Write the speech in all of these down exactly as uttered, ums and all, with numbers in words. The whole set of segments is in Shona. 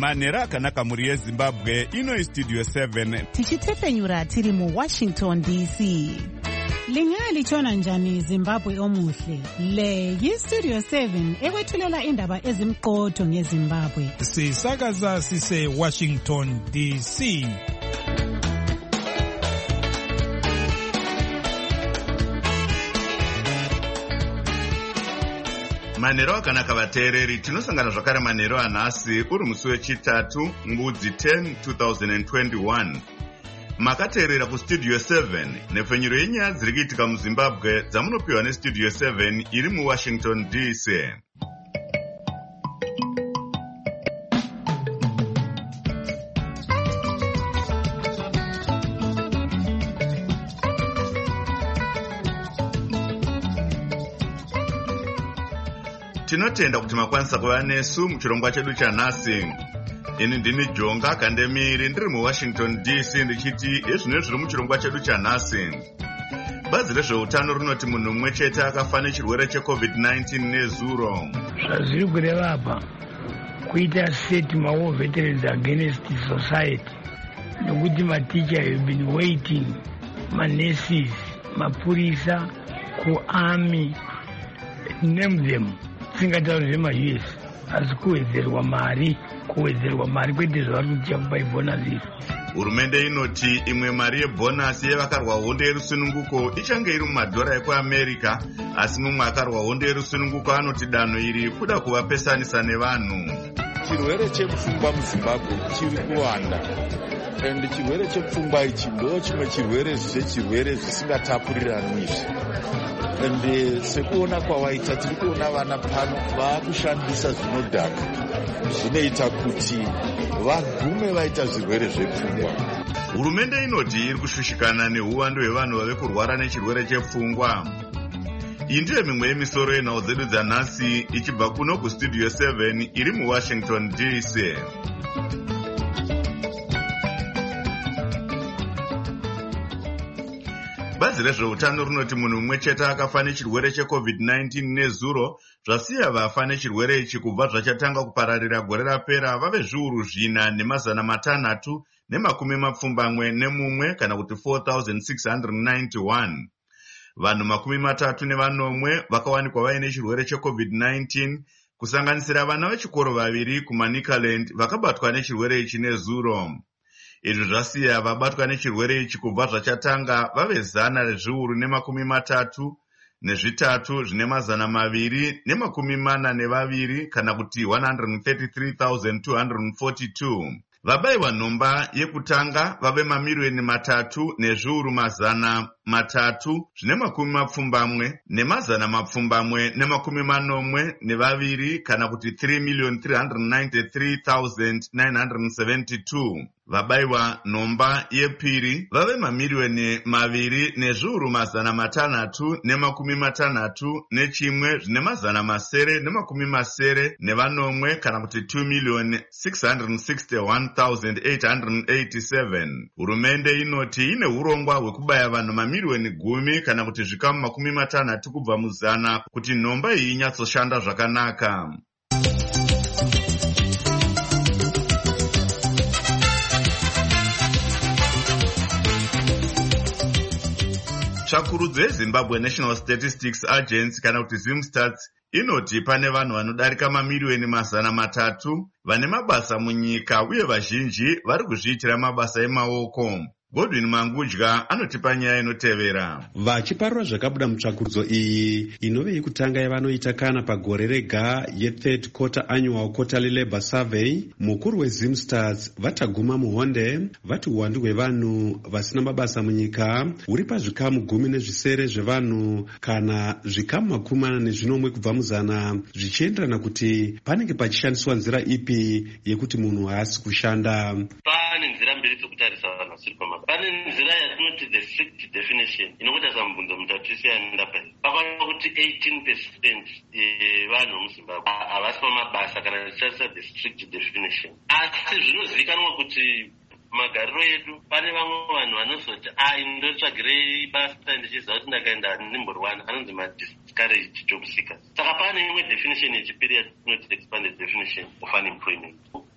manhero akanaka mhuri yezimbabwe. Ino istudio seven tichitefenyura tiri muwashington D C. Lingalitshona njani Zimbabwe omuhle? Le yistudio seven ekwethulela indaba ezimqotho ngeZimbabwe. Sisakaza sise Washington D C. manhero akanaka vateereri, tinosangana zvakare manhero anhasi uri musi wechitatu ngudzi ten twenty twenty-one. Makateerera kustudio seven nepfenyuro yenyaya dziri kuitika muzimbabwe dzamunopiwa nestudio seven iri muwashington D C. Tinotenda kuti makwanisa kuva nesu muchirongwa chedu chanhasi. Ini ndini Jonga Kandemiri ndiri muWashington D C ndichiti ezvino zviri muchirongwa chedu chanhasi. Bazi rezveutano rinoti munhu mumwe chete akafa nechirwere checovid nineteen nezuro. Zvazviri kureva apa kuita set mawo veterans against society nokuti maticha have been waiting, manurses, mapurisa, kuarmy, name them. Singatauri zvema-U S asi kuwedzerwa mari kuwedzerwa mari kwete zvavari kutia kupa ibhonasi. Hurumende inoti imwe mari yebhonasi yevakarwa hondo yerusununguko ichange iri mumadhora ekuamerica, asi mumwe akarwa hondo yerusununguko anoti danho iri kuda kuvapesanisa nevanhu. Chirwere chepfungwa muZimbabwe chiri kuwanda, ende chirwere chepfungwa ichi ndo chimwe chirwere zvechirwere zvisingatapuriraniizvi. Ende sekuona kwawaita tiri kuona vana pano vaakushandisa zvinodhaka zvinoita kuti vagume vaita zvirwere zvepfungwa. Hurumende inoti iri kushushikana neuwando hwevanhu vave kurwara nechirwere chepfungwa. Iyi ndiyo mimwe yemisoro yenhau dzedu dzanhasi ichibva kuno kustudio seven iri muwashington D C. Bazi rezveutano rinoti munhu mumwe chete akafa nechirwere checovid nineteen nezuro, zvasiya vafa nechirwere ichi kubva zvachatanga kupararira gore rapera vave zviuru zvina nemazana matanhatu nemakumi mapfumbamwe nemumwe kana kuti four thousand six hundred ninety-one. Vanhu makumi matatu nevanomwe vakawanikwa vaine chirwere checovid nineteen, kusanganisira vana vechikoro vaviri kuManicaland vakabatwa nechirwere ichi nezuro. Izvi zvasiya vabatwa nechirwere ichi kubva zvachatanga vave zana rezviuru nemakumi matatu nezvitatu zvine mazana maviri nemakumi mana nevaviri kana kuti one hundred thirty-three thousand two hundred forty-two. Vabayiwa nhomba yekutanga vave mamiliyoni matatu nezviuru mazana matatu zvine makumi mapfumbamwe nemazana mapfumbamwe nemakumi manomwe nevaviri kana kuti three million three hundred ninety-three thousand nine hundred seventy-two. Vabayiwa nhomba yepiri vave mamiliyoni maviri nezviuru mazana matanhatu nemakumi matanhatu nechimwe zvine mazana masere nemakumi masere nevanomwe kana kuti two million six hundred sixty-one thousand eight hundred eighty-seven. Hurumende inoti ine urongwa hwekubaya vanhu mamiliyoni gumi kana kuti zvikamu makumi matanhatu kubva muzana kuti nhomba iyi inyatsoshanda zvakanaka. Tsvakurudzo yeZimbabwe National Statistics Agency kana kuti ZimStats inoti pane vanhu vanodarika mamiliyoni mazana matatu vane mabasa munyika uye vazhinji vari kuzviitira mabasa emaoko. Godwin Mangudya anotipa nyaya inotevera. Vachiparura zvakabuda mutsvakurudzo iyi inove yekutanga yavanoita kana pagore rega ye-third quarter annual quarterly labor survey, mukuru weZimStats vataguma muhonde vati uwandu hwevanhu vasina mabasa munyika huri pazvikamu gumi nezvisere zvevanhu kana zvikamu makumi mana nezvinomwe kubva muzana, zvichienderana kuti panenge pachishandiswa nzira ipi yekuti munhu haasi kushanda. Pane nzira mbiri dzekutarisa vanhu vasiri pamabasa. Pane nzira yatinoti the strict definition inokuita samubvunzo mutatiso yaenda paya. Pakaonekwa kuti eighteen percent yevanhu muZimbabwe havasi pamabasa kana tichishandisa the strict definition. Asi zvinozivikanwa kuti magariro edu pane vamwe vanhu vanozoti ai ndotsvagirei basa ndichiziva kuti ndakaenda ndimborwana, anonzi ma-discouraged job seekers. Saka pane imwe definition yechipiri yatinoti expanded definition of unemployment.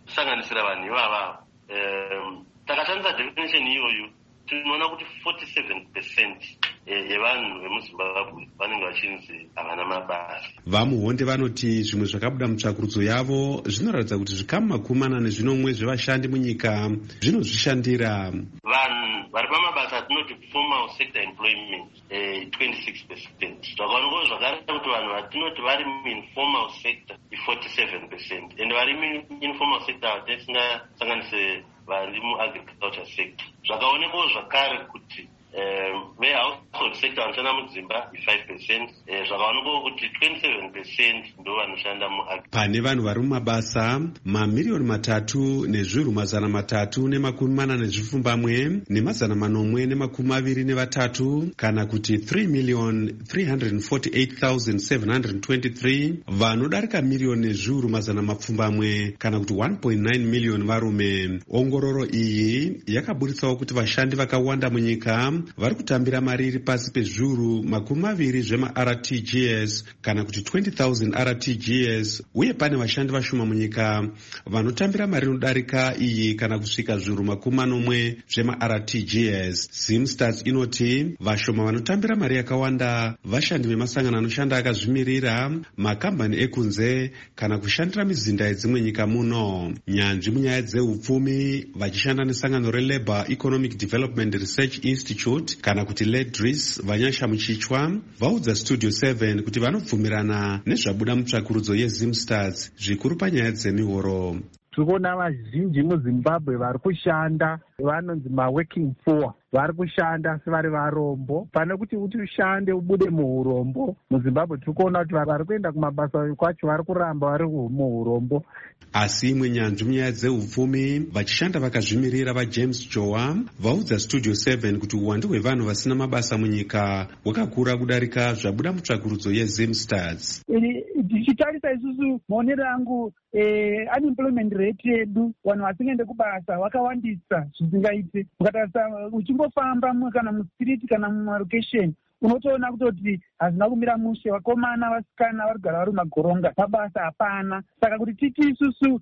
kusanganisira vanhu ivava. Takashandisa definition iyoyo tinoona kuti forty-seven percent yevanhu vemuzimbabwe vanenge vachinzi havana mabasa. Vamuhonde vanoti zvimwe zvakabuda mutsvakurudzo yavo zvinoratidza kuti zvikamu makumi mana nezvinomwe zvevashandi munyika zvinozvishandira. Vanhu vari pamabasa tinoti formal sector employment twenty-six percent. Zvakaonekwa zvakare kuti vanhu vatinoti vari muinformal sector forty-seven percent and vari muinformal sector tisingasanganise vari muagriculture sector. Zvakaonekwa zvakare kuti vehousehold sector vanoshanda mudzimba five percent. Zvakaonekwa kuti twenty-seven percent ndo vanoshanda muagriculture. Pane vanhu vari mumabasa mamiliyoni matatu nezviuru mazana matatu nemakumi mana nezvipfumbamwe nemazana manomwe nemakumi maviri nevatatu kana kuti three million three hundred forty-eight thousand seven hundred twenty-three vanodarika miliyoni nezviuru mazana mapfumbamwe kana kuti one point nine million varume. Ongororo iyi yakaburitsawo kuti vashandi vakawanda munyika vari kutambira mari iri pasi pezviuru makumi maviri zvema-R T G S kana kuti twenty thousand R T G S, uye pane vashandi vashoma munyika vanotambira mari inodarika iyi kana kusvika zviuru makumi manomwe zvema-R T G S. Zimstats inoti vashoma vanotambira mari yakawanda vashandi vemasangano anoshanda akazvimirira, makambani ekunze kana kushandira mizinda yedzimwe nyika muno. Nyanzvi munyaya dzeupfumi vachishanda nesangano reLabour Economic Development Research Institute kana kuti LEDRIS vanyasha muchichwa vaudza Studio seven kuti vanobvumirana nezvabuda mutsvakurudzo yeZimstats zvikuru panyaya dzemihoro. Tikuona vazhinji muZimbabwe vari kushanda vanonzi maworking poor, vari kushanda sevari varombo. Pane kuti kuti ushande ubude muurombo muZimbabwe tirikuona kuti vari kuenda kumabasa kwacho vari kuramba vari muurombo. Asi imwe nyanzvi munyaya dzeupfumi vachishanda vakazvimirira vaJames Jowa vaudza Studio seven kuti uwandu hwevanhu vasina mabasa munyika hwakakura kudarika zvabuda mutsvakurudzo yeZimstats. Tichitarisa isusu maonero angu unemployment rate yedu vanhu vasingaende kubasa vakawandisa zvisingaite. Ukatarisa uchingofamba kana mustriti kana mumarokesheni unotoona kutoti hazina kumira mushe, vakomana vasikana vari kugara vari mumagoronga, mabasa hapana. Saka kuti titi isusu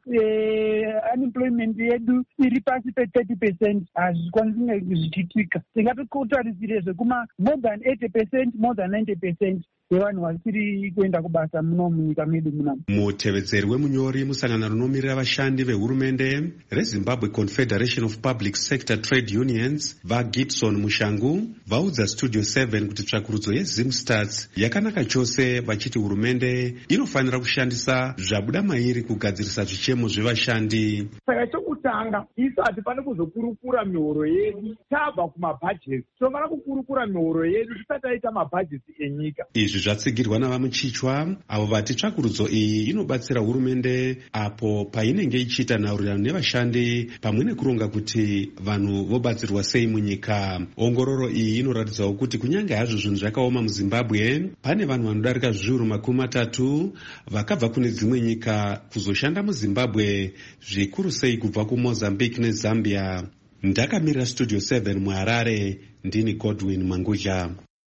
unemployment yedu iri pasi pe-thirty percent hazvikwanisi zvichiitika. Tingatotarisire zvekuma more than eighty percent more than ninety percent yevanhu vasiri kuenda kubasa muno munyika medu muno. Mutevedzeri wemunyori musangano rinomirira vashandi vehurumende reZimbabwe Confederation of Public Sector Trade Unions vaGibson Mushangu vaudza Studio seven kuti tsvakurudzo yeZimstats yakanaka chose, vachiti hurumende inofanira kushandisa zvabuda mairi kugadzirisa zvichemo zvevashandi. Saka chokutanga isati pane kuzokurukura mihoro yedu tabva kumabhajeti, tinofanira kukurukura mihoro yedu tisati taita mabhajeti enyika. Izvi zvatsigirwa navamuchichwa avo vati tsvakurudzo iyi inobatsira hurumende apo painenge ichiita nhaurirano nevashandi pamwe nekuronga kuti vanhu vobatsirwa sei munyika. Ongororo iyi inoratidzawo kuti kunyange hazvo zvinhu zvakaoma muZimbabwe pane vanhu vanodarika zviuru makumi matatu vakabva kune dzimwe nyika kuzoshanda muZimbabwe, zvikuru sei kubva kuMozambique neZambia. Ndakamirira Studio seven muHarare, ndini Godwin Mangudya.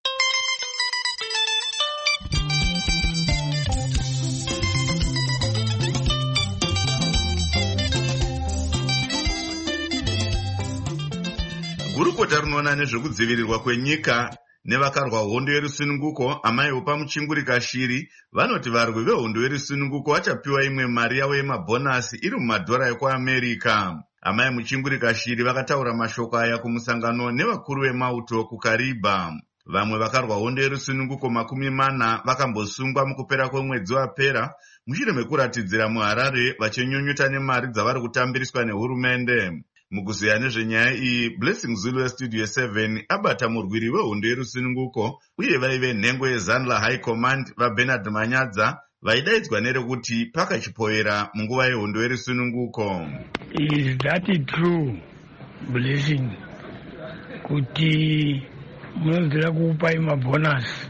Gurukota rinoona nezvekudzivirirwa kwenyika nevakarwa hondo yerusununguko amaiwo pamuchingurika shiri vanoti varwi vehondo yerusununguko vachapiwa imwe mari yavo yemabhonasi iri mumadhora ekuAmerica. Amai muchingurika shiri vakataura mashoko aya kumusangano nevakuru vemauto kuKariba. Vamwe vakarwa hondo yerusununguko makumi mana vakambosungwa mukupera kwemwedzi wapera mushure mekuratidzira muHarare vachinyunyuta nemari dzavari kutambiriswa nehurumende. Mukuziya nezvenyaya iyi, Blessing Zulu weStudio seven abata murwiri wehondo yerusununguko uye vaive nhengo yeZanla High Command vaBernard Manyadza vaidaidzwa nerekuti pakachipoera munguva yehondo yerusununguko. Is that true, Blessing, kuti munonzira kupa imabhonasi?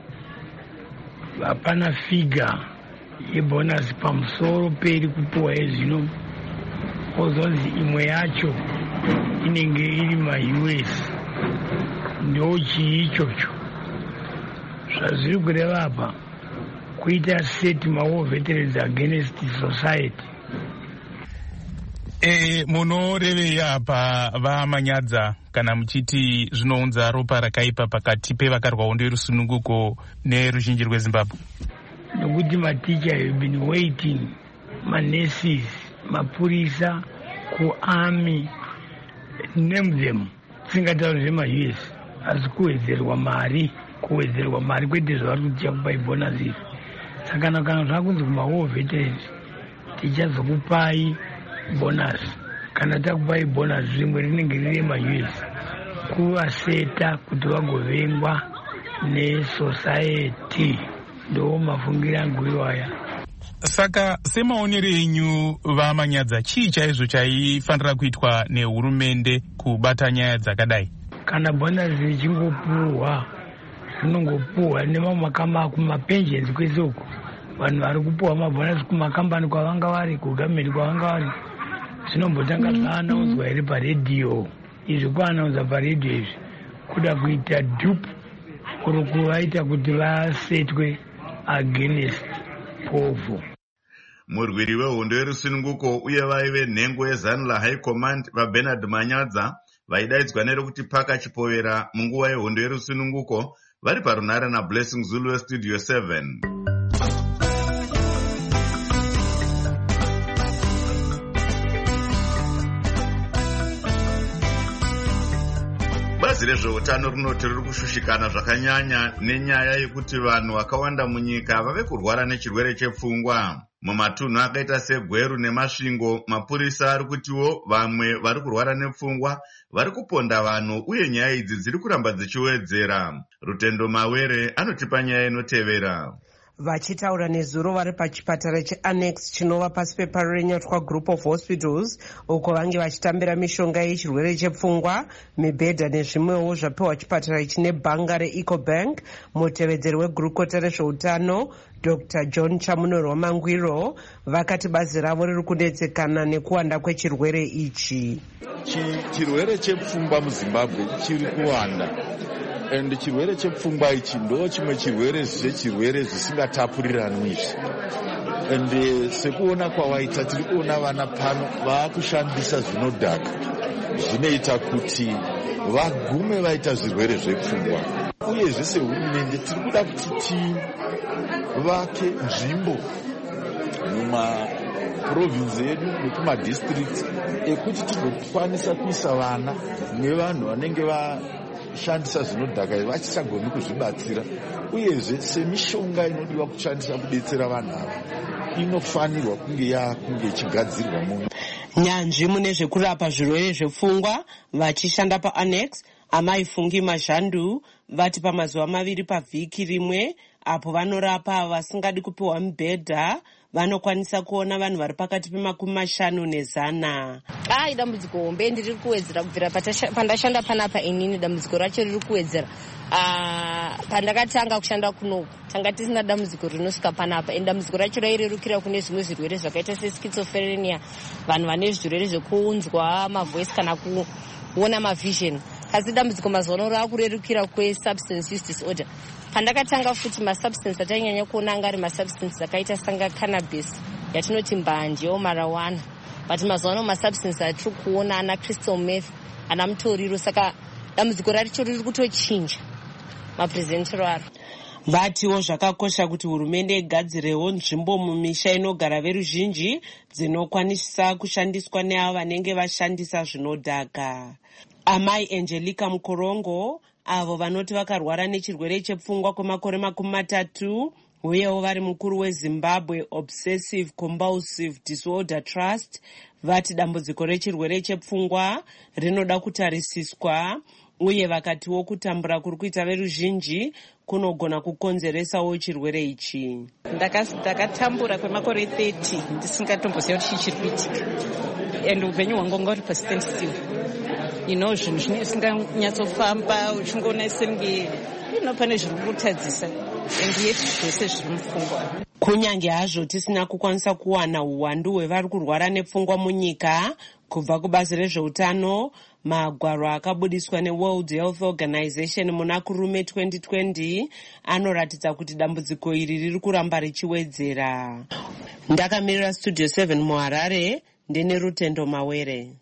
Hapana figa yebhonasi pamusoro peri kupuwa ezvino kozonzi imwe yacho inenge iri ma-U S. Ndo chii ichocho? Zvazviri kureva apa kuita seti mawo veterans against society. E, munorevei apa vamanyadza kana muchiti zvinounza ropa rakaipa pakati pevakarwa hondo yerusununguko neruzhinji rwezimbabwe? Nokuti maticha have been waiting, manurses, mapurisa, kuarmy, name them, singatauri zvema-U S, asi kuwedzerwa mari, kuwedzerwa mari kwete zvavari kuticha kupai bonus izvi. Saka kana zvakunzi kumawar veterans, tichazokupai bonus. Kana takupai bonus rimwe rinenge riri ma-U S, kuvaseta kuti vagovengwa nesociety. Ndo mafungiro angu iwaya. Saka semaonero enyu vamanyadza, chii chaizvo chaifanira kuitwa nehurumende kubata nyaya dzakadai? Kana bonus richingopuhwa, rinongopuhwa nemamakama kumapensions kwese uko. Vanhu vari kupuhwa mabonus kumakambani kwavanga vari, kugameri kwavanga vari, zvinombotanga zvaanaudzwa here paredhiyo. Izvi kuanaudzwa paredhiyo izvi kuda kuita dupe kuri kuvaita kuti vasetwe against povo. Murwiri wehondo yerusununguko uye vaive nhengo yezanu laHigh Command vaBernard Manyadza vaidaidzwa nerekuti Paka Chipovera munguva yehondo yerusununguko vari parunhare naBlessing Zulu weStudio seven. Bazi rezveutano rinoti riri kushushikana zvakanyanya nenyaya yekuti vanhu vakawanda munyika vave kurwara nechirwere chepfungwa. Mumatunhu akaita seGweru neMasvingo, mapurisa ari kutiwo vamwe vari kurwara nepfungwa vari kuponda vanhu uye nyaya idzi dziri kuramba dzichiwedzera. Rutendo Mawere anotipa nyaya inotevera. Vachitaura nezuro vari pachipatara cheAnnex chinova pasi peParurenyatwa Group of Hospitals uko vange vachitambira mishonga yechirwere chepfungwa, mibhedha nezvimwewo zvapiwa chipatara chine bhanga reEcobank. Mutevedzeri wegurukota rezveutano Doctor John Chamunorwa Mangwiro vakati bazi ravo riri kudetsekana nekuwanda kwechirwere ichi. Chirwere chepfungwa muZimbabwe chiri kuwanda. And chirwere chepfungwa ichi ndo chimwe chirwere zvechirwere zvisingatapurirani izvi. And uh, sekuona kwawaita tiri kuona vana pano vakushandisa zvinodhaka zvinoita kuti vagume vaita zvirwere zvepfungwa. Uyezve sehurumende tiri kuda kuti tivake nzvimbo mumaprovinsi edu nekumadistrict ekuti tigokwanisa kuisa vana nevanhu vanenge va shandisa zvinodhaka vachishagoni kuzvibatsira. Uyezve semishonga inodiwa kushandisa kudetsera vanhu ava inofanirwa kunge yakunge ichigadzirwa muno. Nyanzvi mune zvekurapa zvirwere zvepfungwa vachishanda paAnnex, Amai Fungi Mazhandu vati pamazuva maviri pavhiki rimwe apo vanorapa vasingadi kupiwa mibhedha vanokwanisa kuona vanhu vari pakati pemakumi mashanu nezana. Ai dambudziko hombe ndiri kuwedzera kubvira pandashanda panapa inini, dambudziko racho riri kuwedzera. Ah, pandakatanga kushanda kuno tanga tisina dambudziko rinosvika panapa. Enda dambudziko racho rairerukira kune zvimwe zvirwere zvakaita seschizophrenia, vanhu vane zvirwere zvekuunzwa mavoice kana kuona mavision. Asi dambudziko mazuva ano rakurerukira kwesubstance use disorder. Pandakatanga futi masubstance atanyanya kuona anga ari masubstance akaita sanga cannabis yatinoti mbanje marijuana, but mazuva ano masubstance atiri kuona ana crystal meth, ana mutoriro. Saka dambudziko racho riri kutochinja mapresentero aro. Vatiwo zvakakosha kuti hurumende igadzirewo nzvimbo mumisha inogara veruzhinji dzinokwanisa kushandiswa neavo vanenge vashandisa zvinodhaka. Amai Angelica Mukorongo avo vanoti vakarwara nechirwere chepfungwa kwemakore makumi matatu uyewo vari mukuru weZimbabwe Obsessive Compulsive Disorder Trust vati dambudziko rechirwere chepfungwa rinoda kutarisiswa uye vakatiwo kutambura kuri kuita veruzhinji kunogona kukonzeresawo chirwere ichi. Ndakatambura kwemakore thirty ndisingatomboziva kuti chii chiri kuitika, and upenyu hwangu hwanga huri pastand still. You know, zvinhu zvisinganyatsofamba uchingoona senge ino pane zviri kutadzisa and yet zvose zviri mupfungwa. Kunyange hazvo tisina kukwanisa kuwana uwandu hwevari kurwara nepfungwa munyika kubva kubazi rezveutano, magwaro akabudiswa neWorld Health Organization muna kurume twenty twenty anoratidza kuti dambudziko iri riri kuramba richiwedzera. Ndakamirira Studio seven muHarare, ndine Rutendo Mawere.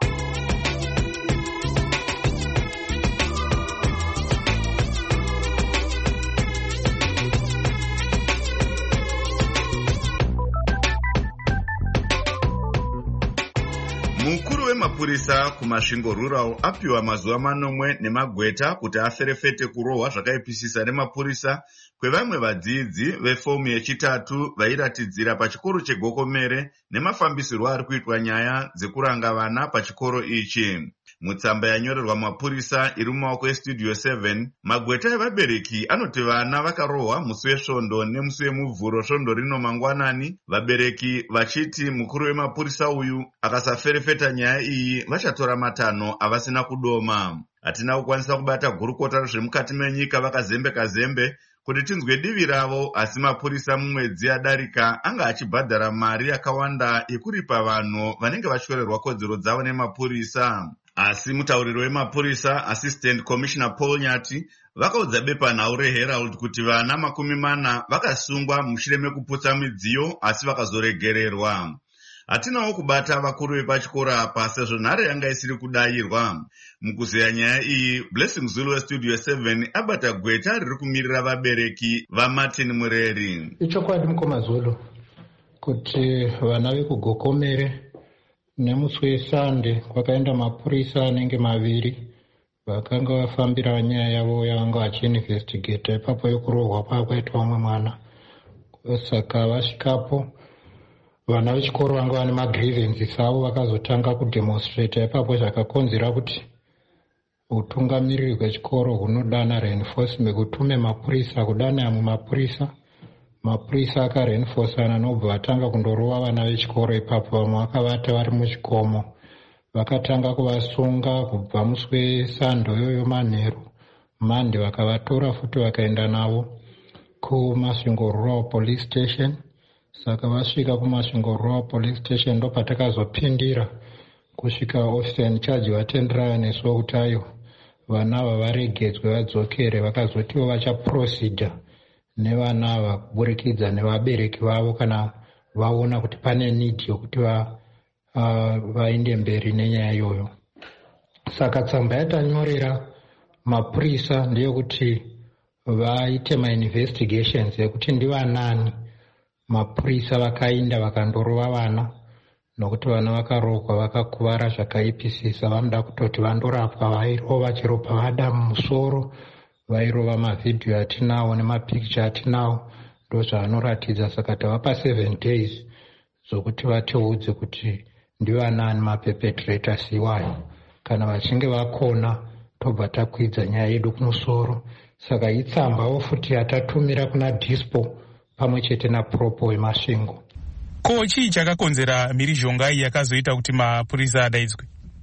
Mukuru wemapurisa kumasvingo rural apiwa mazuva manomwe nemagweta kuti aferefete kurohwa zvakaipisisa nemapurisa kwevamwe vadzidzi vefomu yechitatu vairatidzira pachikoro cheGokomere nemafambisirwo ari kuitwa nyaya dzekuranga vana pachikoro ichi. Mutsamba yanyorerwa mapurisa iri mumaoko estudio seven, magweta evabereki anoti vana vakarohwa musi wesvondo nemusi wemuvhuro svondo rino mangwanani, vabereki vachiti mukuru wemapurisa uyu akasaferefeta nyaya iyi vachatora matanho avasina kudoma. Hatina kukwanisa kubata gurukota rezvemukati menyika vakazembeka zembe kuti tinzwe divi ravo, asi mapurisa mumwedzi yadarika anga achibhadhara mari yakawanda yekuripa vanhu vanenge vachorerwa kodzero dzavo nemapurisa. Asi mutauriri wemapurisa Assistant Commissioner Paul Nyati vakaudza bepanhau reHerald kuti vana makumi mana vakasungwa mushure mekuputsa midziyo asi vakazoregererwa. Hatinawo kubata vakuru vepachikora apa sezvo nhare yanga isiri kudayirwa. Mukuzeya nyaya iyi, Blessing Zulu weStudio seven abata gweta riri kumirira vabereki vaMartin Mureri. Ichokwadi mukoma Zulu kuti vana vekuGokomere nemusi wesande kwakaenda mapurisa anenge maviri vakanga vafambira nyaya yavo yavanga vachiinvestigeta ipapo yokurohwa kwakaitwa mumwe mwana. Saka vasvikapo vana vechikoro vanga vane magrievances avo vakazotanga kudemonstrata ipapo zvakakonzera kuti utungamiriri hwechikoro hunodana reinforcement kutume mapurisa kudana yamwe mapurisa mapurisa akareinforcana nobva vatanga kundorova vana vechikoro ipapo vamwe vakavata vari muchikomo vakatanga kuvasunga kubva musi wesando yoyo manheru mande vakavatora futi vakaenda navo kuMasvingo Rural Police Station. Saka vasvika kuMasvingo Rural Police Station ndo patakazopindira kusvika officer in charge vatendera nesuwo kuti ayo vana ava varegedzwe vadzokere, vakazotiwo vachaprocedure nevana ava kuburikidza nevabereki vavo kana vaona kuti pane need yokuti va uh, vaende mberi nenyaya iyoyo. Saka tsamba yatanyorera mapurisa ndeyekuti vaite mainvestigations yekuti ndivanani mapurisa vakainda vakandorova vana, nokuti vana vakarohwa vakakuvara zvakaipisisa, vanoda kutoti vandorapwa. Vairova chero pavada mumusoro, vairova mavhidhiyo atinawo nemapicture atinawo, ndo zvaanoratidza. Saka tavapa seven days zokuti vatiudze kuti ndivanani maperpetrators iwayo. Kana vachinge vakona tobva takwidza nyaya yedu kumusoro. Saka itsambawo futi yatatumira kuna dispo pamwe chete napropo weMasvingo. Ko chii chakakonzera mhirizhonga iyi yakazoita kuti mapurisa adaidzwe?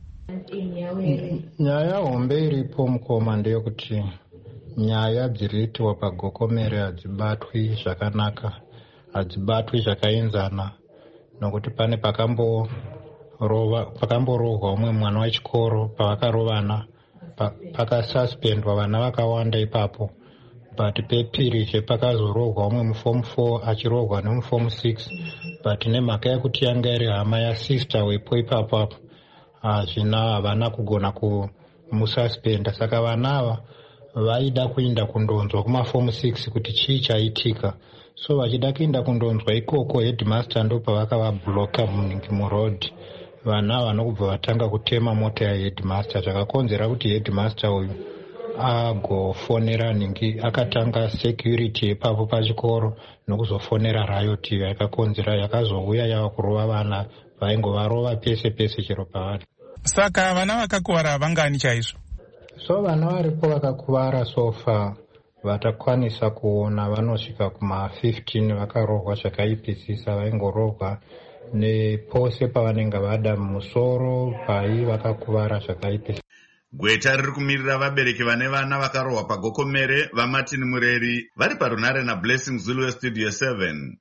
Nyaya hombe iripo mukoma ndeyekuti nyaya dziriitwa paGokomere hadzibatwi zvakanaka, hadzibatwi zvakaenzana, nokuti pane pakamborohwa pakamborohwa umwe mwana wechikoro pavakarovana pakasuspendwa vana vakawanda ipapo. But pepiri pakazorohwa umwe muform four achirohwa nemuform six, but nemhaka yekuti yanga iri hama yasister wepo ipapo hazvina havana kugona kumususpenda. Saka vana ava vaida kuenda kundonzwa kumaform six kuti chii chaitika. So vachida kuenda kundonzwa ikoko headmaster ndo pavakavabloka muningi muroad. Vana ava nokubva vatanga kutema mota yaheadmaster, zvakakonzera kuti headmaster uyu agofonera ningi akatanga security ipapo pachikoro nokuzofonera riot yakakonzera yakazouya yava kurova vana vaingovarova pese pese chero pavari. Saka vana vakakuvara vangani chaizvo? So vana varipo vakakuvara sofa vatakwanisa kuona vanosvika kuma fifteen vakarohwa zvakaipisisa, vaingorohwa nepose pavanenge vada mumusoro pai vakakuvara zvakaipisisa. Gweta riri kumirira vabereki vane vana vakarohwa paGokomere vaMartin Mureri vari parunare naBlessing Zulu weStudio seven.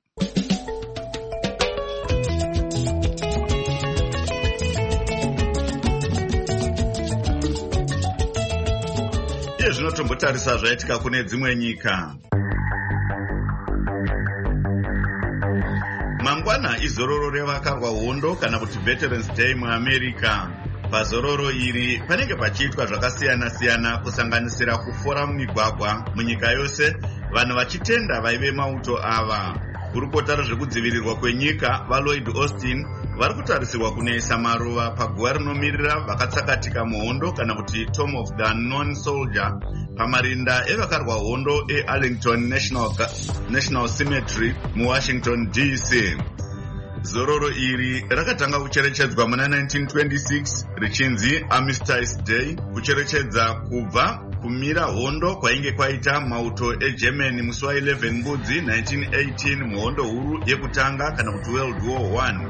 Iye zvinotombotarisa zvaitika kune dzimwe nyika. Mangwana mangwana izororo revakarwa hondo kana kuti Veterans Day muAmerica. Pazororo iri panenge pachiitwa zvakasiyana-siyana kusanganisira kufora mumigwagwa munyika yose, vanhu vachitenda vaive mauto ava. Kurukota rezvekudzivirirwa kwenyika vaLloyd Austin vari kutarisirwa kunoisa maruva paguva rinomirira vakatsakatika muhondo kana kuti Tomb of the Unknown Soldier pamarinda evakarwa hondo eArlington National, National Cemetery muWashington D C. Zororo iri rakatanga kucherechedzwa muna nineteen twenty-six richinzi Armistice Day, kucherechedza kubva kumira hondo kwainge kwaita mauto eGermany musi wa eleven Mbudzi nineteen eighteen muhondo huru yekutanga kana kuti World War One.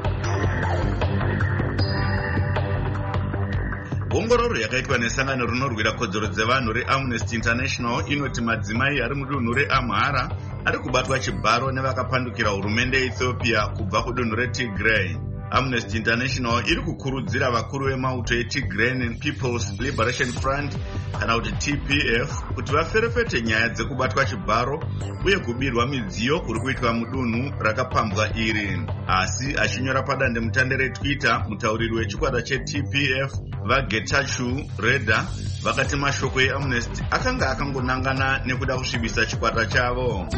Ongororo yakaitwa nesangano rinorwira kodzero dzevanhu reAmnesty International inoti madzimai ari mudunhu reAmhara ari kubatwa chibharo nevakapandukira hurumende yeEthiopia kubva kudunhu reTigray. Amnesty International iri kukurudzira vakuru vemauto eTigrayan People's Liberation Front kana kuti T P F kuti vaferefete nyaya dzekubatwa chibharo uye kubirwa midziyo kuri kuitwa mudunhu rakapambwa iri. Asi achinyora padandemutande reTwitter, mutauriri wechikwata cheT P F vaGetachew Reda vakati mashoko eAmnesty akanga akangonangana nekuda kusvibisa chikwata chavo.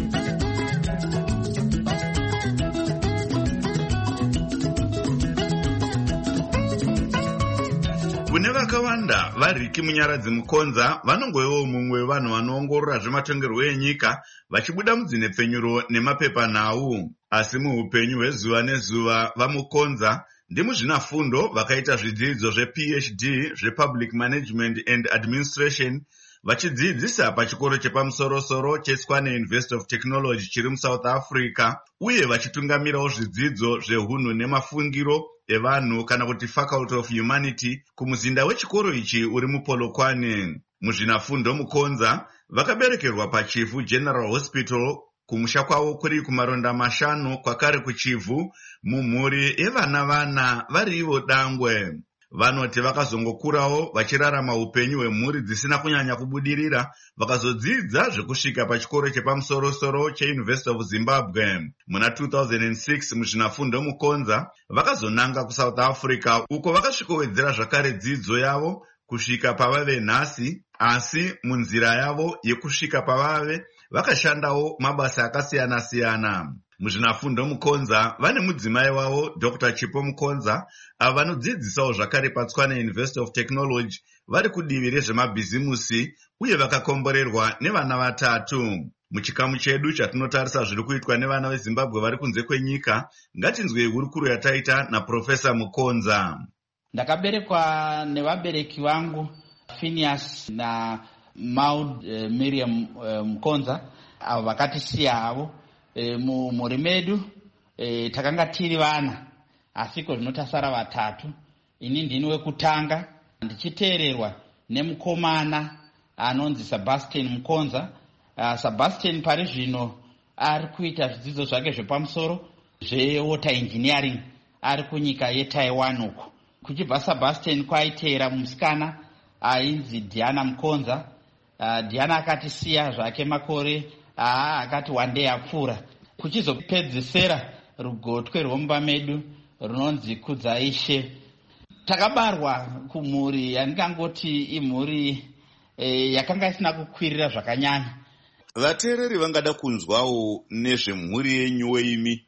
Kune vakawanda variki munyaradzi mukonza vanongovewo mumwe wevanhu vanoongorora zvematongerwo enyika vachibuda mudzinepfenyuro nemapepanhau. Asi muupenyu hwezuva nezuva vamukonza ndimuzvinafundo vakaita zvidzidzo zvePhD zvePublic Management and Administration vachidzidzisa pachikoro chepamusorosoro cheTshwane University of Technology chiri muSouth Africa uye vachitungamirawo zvidzidzo zvehunhu nemafungiro evanhu kana kuti Faculty of Humanity kumuzinda wechikoro ichi uri muPolokwane. Muzvinafundo mukonza vakaberekerwa paChivu General Hospital kumusha kwavo kuri kumaronda mashanu kwakare kuChivu mumhuri yevana vana vari ivo dangwe. Vanoti vakazongokurawo vachirarama upenyu hwemhuri dzisina kunyanya kubudirira vakazodzidza zvekusvika pachikoro chepamusorosoro cheUniversity of Zimbabwe. Muna two thousand six muzvinafundo mukonza vakazonanga kuSouth Africa uko vakasvikowedzera zvakare dzidzo yavo kusvika pavave nhasi, asi munzira yavo yekusvika pavave vakashandawo mabasa akasiyana-siyana. Muzvinafundo mukonza vane mudzimai wavo Doctor Chipo Mukonza ava vanodzidzisawo zvakare paTshwane University of Technology vari kudivi rezvemabhizimusi uye vakakomborerwa nevana vatatu. Muchikamu chedu chatinotarisa zviri kuitwa nevana veZimbabwe vari kunze kwenyika, ngatinzwei hurukuro yataita naProfesa Mukonza. Ndakaberekwa nevabereki vangu Phineas na Maud uh, Miriam uh, Mukonza avo vakatisiya havo. E, mumhuri medu e, takanga tiri vana asiko zvino tasara vatatu. Ini ndini wekutanga ndichiteererwa nemukomana anonzi Sebastian Mukonza. Uh, Sebastian pari zvino ari kuita zvidzidzo zvake zvepamusoro zvewater engineering ari kunyika yeTaiwan uko. Kuchibva Sebastian kwaiteera musikana ainzi Diana Mukonza. Uh, Diana akatisiya zvake makore aa akati wandei apfuura. Kuchizopedzisira rugotwe rwomumba medu runonzi Kudzai Ishe. Takabarwa kumhuri yandingangoti imhuri e, yakanga isina kukwirira zvakanyanya. Vateereri vangada kunzwawo nezvemhuri yenyu weimi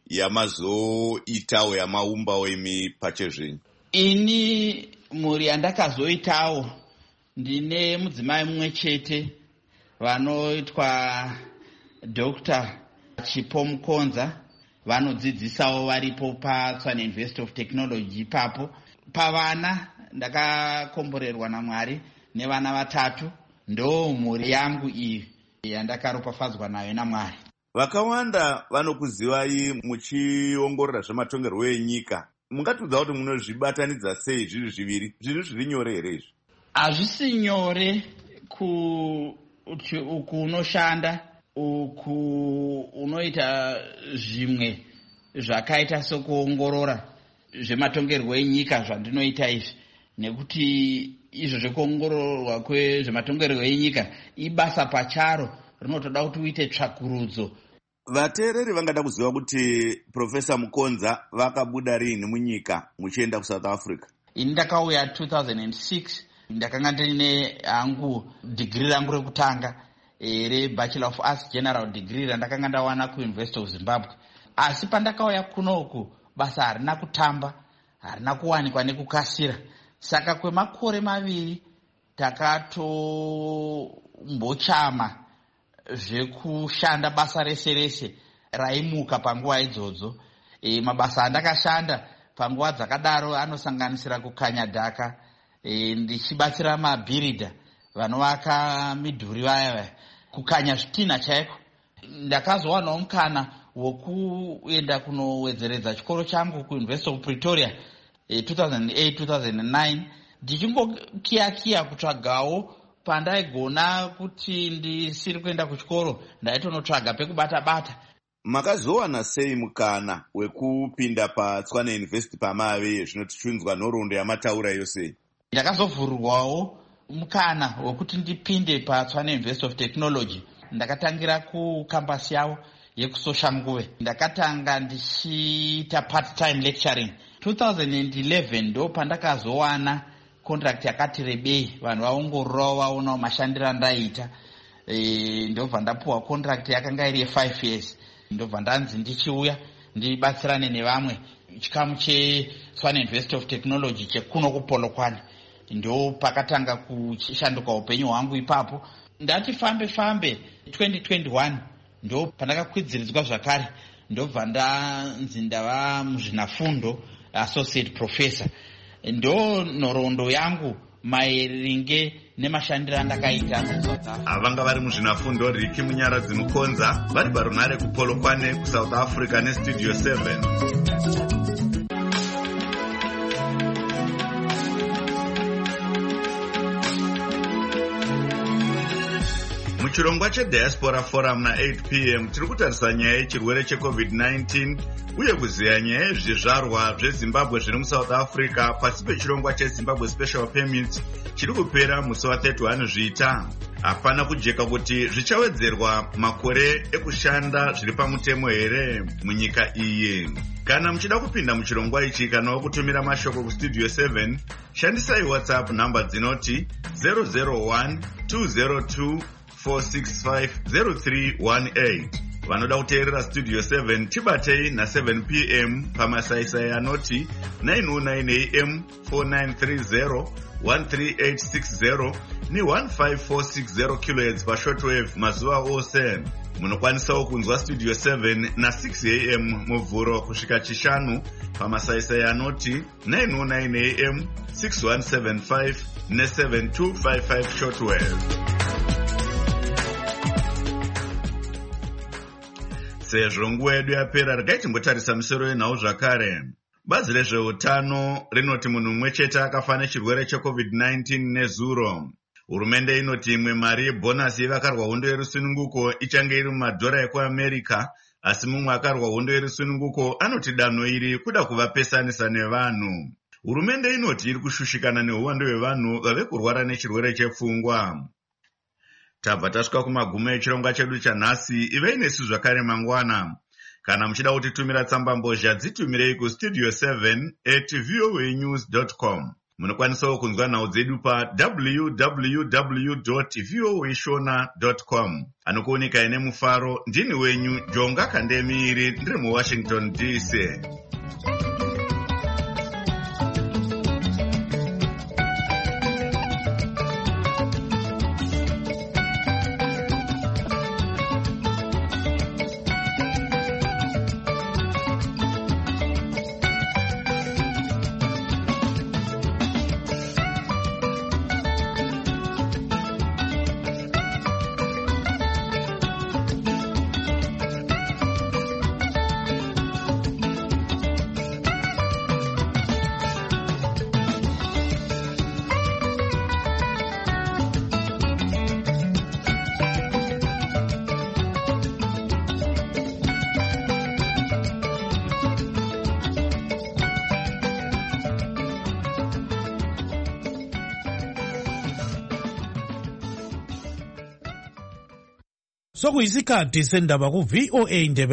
yamazoitawo yamaumbawo imi pachezvenyu. Ini mhuri yandakazoitawo ndine mudzimai mumwe chete vanoitwa Doctor Chipo Mukonza, vanodzidzisawo varipo paTshwane University of Technology ipapo. Pavana ndakakomborerwa naMwari nevana vatatu, ndo mhuri yangu iyi yandakaropafadzwa nayo naMwari. Vakawanda vanokuzivai muchiongorora zvematongerwo enyika. Mungatudza kuti munozvibatanidza sei zviri zviviri? Zviri zviri nyore here izvi? Hazvisi nyore ku uku unoshanda uku unoita zvimwe zvakaita sokuongorora zvematongerwo enyika zvandinoita izvi, nekuti izvo zvekuongororwa kwezvematongerwo enyika ibasa pacharo, rinotoda kuti uite tsvakurudzo. Vateereri vangada kuziva kuti Profesa Mukonza vakabuda rini munyika muchienda kuSouth Africa? Ini ndakauya two thousand six, ndakanga ndine hangu degree rangu rekutanga e, re Bachelor of Arts General degree randakanga ndawana kuUniversity of Zimbabwe. Asi pandakauya kunoku basa harina kutamba, harina kuwanikwa nekukasira. Saka kwemakore maviri takatombochama zvekushanda basa rese rese raimuka panguva idzodzo. E, mabasa andakashanda panguva dzakadaro anosanganisira kukanya dhaka, e, ndichibatsira mabhiridha vanovaka midhuri vaya vaya, kukanya zvitina chaiko. Ndakazowanawo mukana wokuenda kunowedzeredza chikoro changu kuUniversity of Pretoria e, two thousand eight two thousand nine, ndichingokiya-kiya kutsvagawo pandaigona kuti ndisiri kuenda kuchikoro ndaitonotsvaga pekubata-bata. Makazowana sei mukana wekupinda paTshwane University pamave zvinotichunzwa nhoroondo yamataura yose? Ndakazovhurwawo mukana wekuti ndipinde paTshwane University of Technology. Ndakatangira kukambasi yavo yekusoshanguve. Ndakatanga ndichiita part-time lecturing. two thousand eleven ndo pandakazowana contract yakati rebei, vanhu vaongorora vaonawo mashandiro andaita. E, ndobva ndapuwa contract yakanga iri five years. Ndobva ndanzi ndichiuya ndibatsirane nevamwe chikamu cheTshwane University of Technology chekuno kuPolokwane. Ndo pakatanga kushanduka upenyu hwangu ipapo. Ndati fambe fambe twenty twenty-one ndo pandakakwidziridzwa zvakare, ndobva ndanzi ndava muzvinafundo associate professor. Ndo nhoroondo yangu maeringe nemashandiro andakaita muSouth Africa. Avanga vari muzvinafundo Riki Munyaradzi Mukonza vari parunhare kuPolokwane kuSouth Africa neStudio seven. Muchirongwa cheDiaspora Forum na eight p m tiri kutarisa nyaya yechirwere cheCovid nineteen uye kuziya nyaya yezvizvarwa zveZimbabwe zviri muSouth Africa pasi pechirongwa cheZimbabwe Special Permit chiri kupera musi wa thirty-one zviita. Hapana kujeka kuti zvichawedzerwa makore ekushanda zviri pamutemo here munyika iyi. Kana muchida kupinda muchirongwa ichi kana wakutumira mashoko kuStudio seven, shandisai WhatsApp namba dzinoti zero zero one two zero two four six five zero three one eight. Vanoda kuteerera Studio seven chibatei na seven p m pamasaisai anoti nine oh nine a m four nine three zero one three eight six zero ni one five four six zero kilohertz pashortwave mazuva ose. Munokwanisawo kunzwa Studio seven na six a m muvhuro kusvika chishanu pamasaisai anoti nine oh nine a m six one seven five ne seven two five five shortwave. Sezvo nguva yedu yapera, regai timbotarisa misoro yenhau zvakare. Bazi rezveutano rinoti munhu mumwe chete akafa nechirwere cheCovid nineteen nezuro. Hurumende inoti imwe mari yebhonasi yevakarwa hondo yerusununguko ichange iri mumadhora ekuAmerica, asi mumwe akarwa hondo yerusununguko anoti danho iri kuda kuvapesanisa nevanhu. Hurumende inoti iri kushushikana neuwando hwevanhu vave kurwara nechirwere chepfungwa. Tabva tasvika kumagumo echirongwa chedu chanhasi. Ivei nesu zvakare mangwana. Kana muchida kutitumira tsamba mbozha dzitumirei kustudio seven at voanews dot com. Munokwanisawo kunzwa nhau dzedu pa w w w dot voashona dot com. Anokuoneka ine mufaro ndini wenyu Jonga Kandemiiri ndiri muWashington D C. sokuyisikhathi sendaba ku-V O A Ndebele.